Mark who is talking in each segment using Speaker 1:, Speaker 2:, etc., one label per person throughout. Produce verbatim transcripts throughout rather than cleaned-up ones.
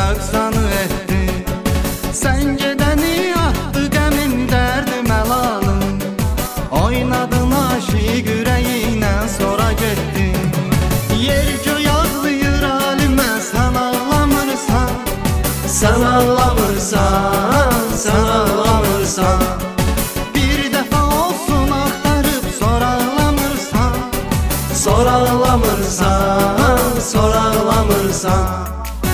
Speaker 1: nöqsanı etdi. Sən gedəni atdı qəmin dərdi məlalım, oynadın aşiq ürəyinə sonra getdi. Yer göy ağlayır alimə, sən ağlamırsan, sən ağlamırsan, sən ağlamırsan. Bir dəfə olsun axtarıb sonra ağlamırsan, sonra ağlamırsan, sonra ağlamırsan.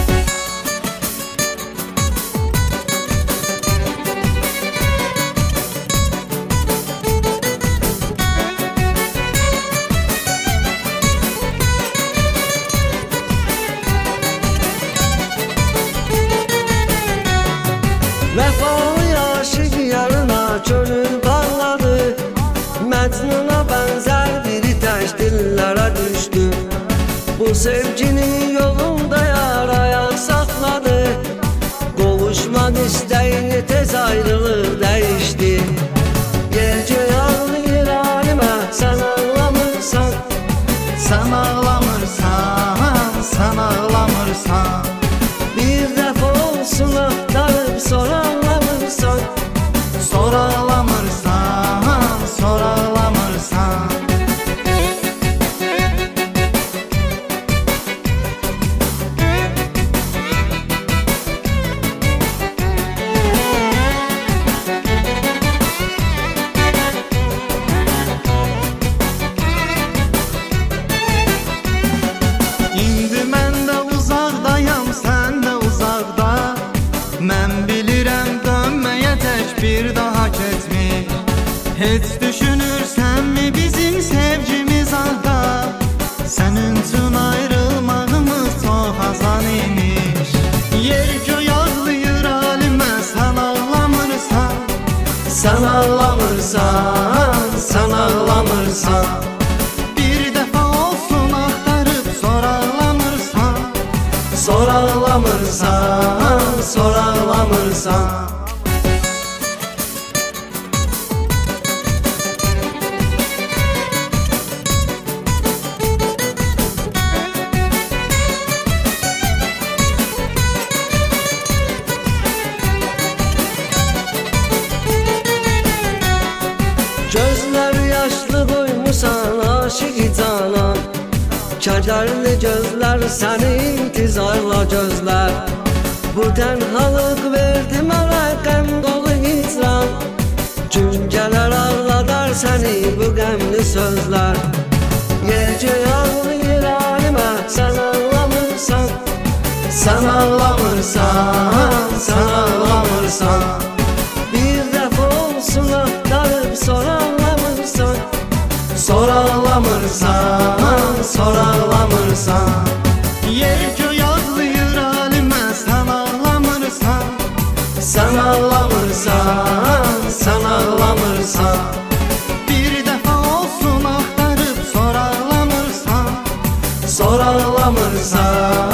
Speaker 2: Vəfalı aşıq yarına könül bağladı, Məcnuna bənzər biri tək dillərə düşdü. Bu sevginin yolunda yar ayaq saxladı, qovuşmaq istəyini tez ayrılıq dəyişdi. Gecə ağlayır alimə, sən ağlamırsan,
Speaker 1: sən ağlamırsan, sən ağlamırsan.
Speaker 2: Bir dəfə olsun axtarıb sonra ağlamırsan,
Speaker 1: sonra ağlamırsan, sonra ağlamırsan. İndi mən də uzaqdayam, sən də uzaqda. Mən bilirəm dönməyəcək bir daha keçmiş. Heç düşünürsənmi bizim sevgimiz ahda? Sənin üçün ayrılmağımız çox asan imiş. Yer göy ağlayır alimə, sən ağlamırsan, sən ağlamırsan, sən ağlamırsan. Bir dəfə olsun axtarıb sonra ağlamırsan, sonra ağlamırsan, sonra ağlamırsan.
Speaker 2: gözlər yaşlı qoymusan aşıq canan, kədərli gözlər səni intizarla gözlər. Bu tənhalıq verdi mənə qəm dolu hicran, gün gələr ağladar səni bu qəmli sözlər. Gecə ağlayır alimə, sən ağlamırsan,
Speaker 1: sən ağlamırsan, sən ağlamırsan.
Speaker 2: Bir dəfə olsun axtarıb sonra ağlamırsan,
Speaker 1: sonra ağlamırsan, sonra ağlamırsan. Yer göy ağlayır alimə, sən ağlamırsan, sən ağlamırsan, sən ağlamırsan. Bir dəfə olsun axtarıb sonra ağlamırsan, sonra ağlamırsan,